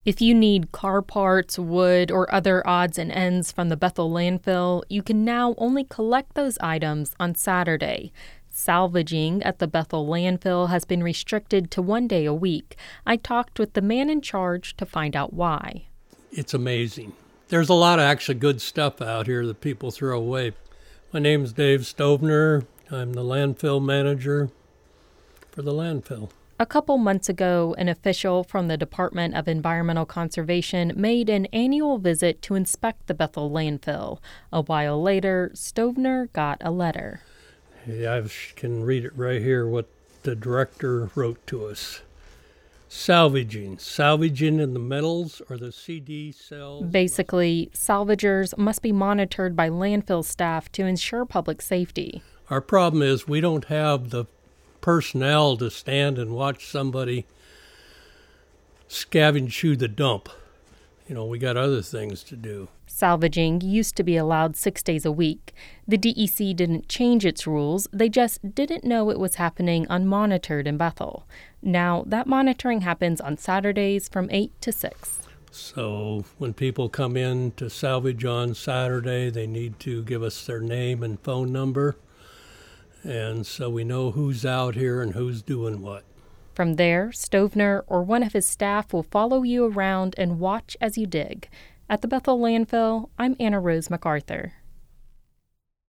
If you need car parts, wood, or other odds and ends from the Bethel landfill, you can now only collect those items on Saturday. Salvaging at the Bethel landfill has been restricted to 1 day a week. I talked with the man in charge to find out why. It's amazing. There's a lot of actually good stuff out here that people throw away. My name's Dave Stovner. I'm the landfill manager for the landfill. A couple months ago, an official from the Department of Environmental Conservation made an annual visit to inspect the Bethel landfill. A while later, Stovner got a letter. Yeah, I can read it right here, what the director wrote to us. Salvaging in the metals or the CD cells. Basically, salvagers must be monitored by landfill staff to ensure public safety. Our problem is we don't have the personnel to stand and watch somebody scavenge through the dump. We got other things to do. Salvaging used to be allowed 6 days a week. The DEC didn't change its rules. They just didn't know it was happening unmonitored in Bethel. Now, that monitoring happens on Saturdays from 8 to 6. So when people come in to salvage on Saturday, they need to give us their name and phone number. And so we know who's out here and who's doing what. From there, Stovner or one of his staff will follow you around and watch as you dig. At the Bethel landfill, I'm Anna Rose MacArthur.